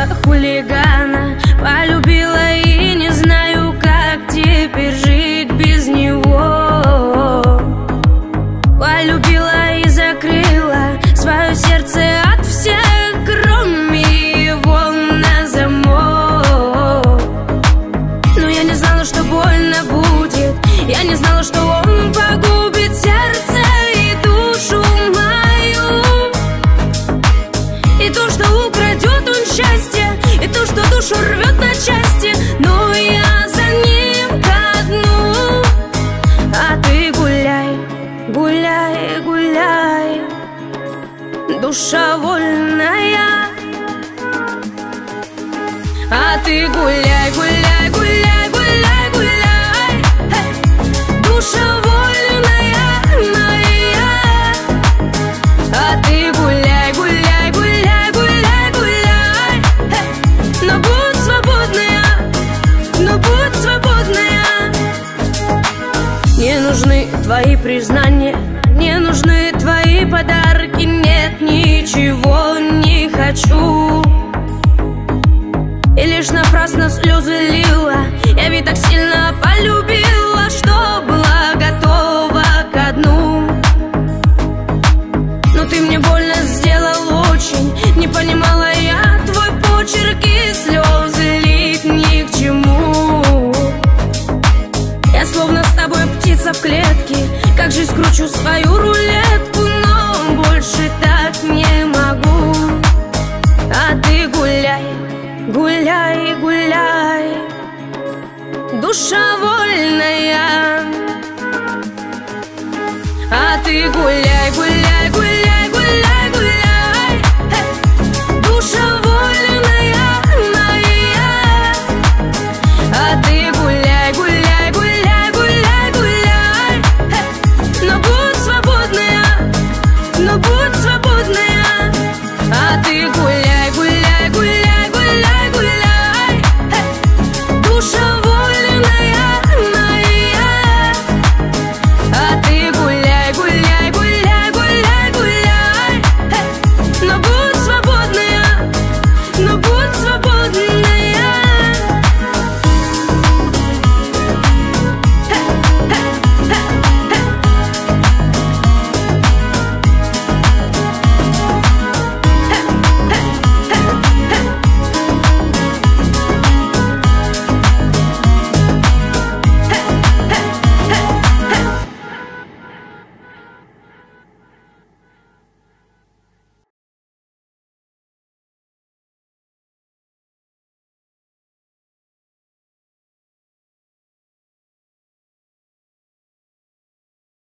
хулигана. Полюбила и не знаю, как теперь жить без него. Полюбила и закрыла свое сердце от всех, кроме его, на замок. Но я не знала, что больно будет. Я не знала, что он погубит сердце и душу мою. И то, что украдет он счастье, и то, что душу рвет на части. Но я за ним ко дну. А ты гуляй, гуляй, гуляй, душа вольная. А ты гуляй, гуляй, гуляй, гуляй, гуляй, душа вольная моя. А ты гуляй, гуляй, гуляй, гуляй, гуляй, но будь свободная, но будь свободная. Не нужны твои признания, не нужны твои подарки. Нет, ничего не хочу. И лишь напрасно слезы лила. Я ведь так сильно полюбила, что была готова ко дну. Но ты мне больно сделал очень. Не понимала я твой почерк, и слезы лить ни к чему. Я словно с тобой птица в клетке. Как же скручу свою рулетку, но больше так не могу. А ты гуляй, гуляй, гуляй, душа вольная. А ты гуляй, гуляй.